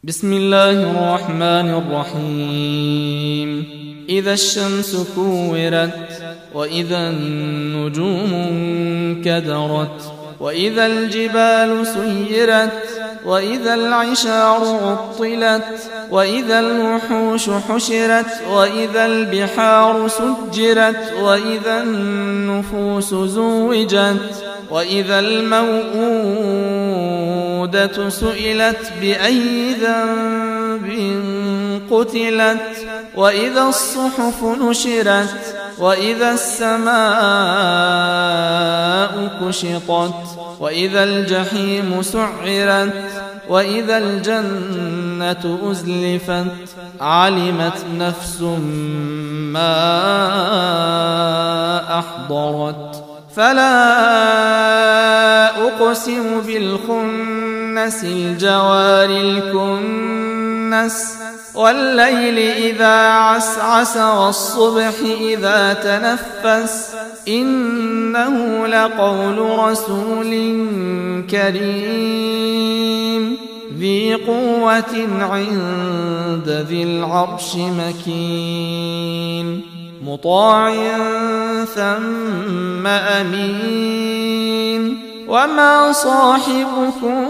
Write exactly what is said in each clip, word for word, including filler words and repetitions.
بسم الله الرحمن الرحيم. إذا الشمس كورت، وإذا النجوم انكدرت، وإذا الجبال سيرت، وإذا العشار عطلت، وإذا الوحوش حشرت، وإذا البحار سجرت، وإذا النفوس زوجت، وإذا الموءودة سئلت بأي ذنب قتلت، وإذا الصحف نشرت، وإذا السماء كشطت، وإذا الجحيم سعرت، وإذا الجنة أزلفت، علمت نفس ما أحضرت. فلا أقسم بالخنس، الجوار الكنس، والليل إذا عسعس، والصبح إذا تنفس، إنه لقول رسول كريم ذي قوة عند ذي العرش مكين، مطاع ثم أمين. وما صاحبكم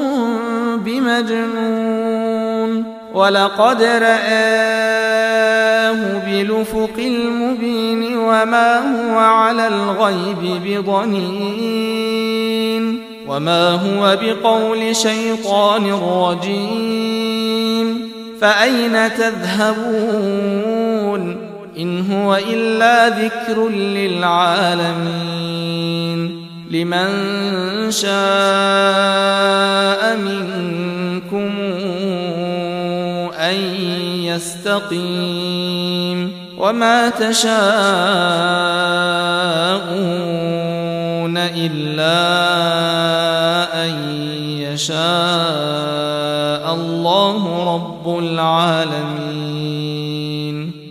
بمجنون، ولقد رآه بالأفق المبين، وما هو على الغيب بضنين، وما هو بقول شيطان رجيم. فأين تذهبون؟ إن هو إلا ذكر للعالمين. لمن شاء منكم أن يستقيم، وما تشاءون إلا أن يشاء الله رب العالمين.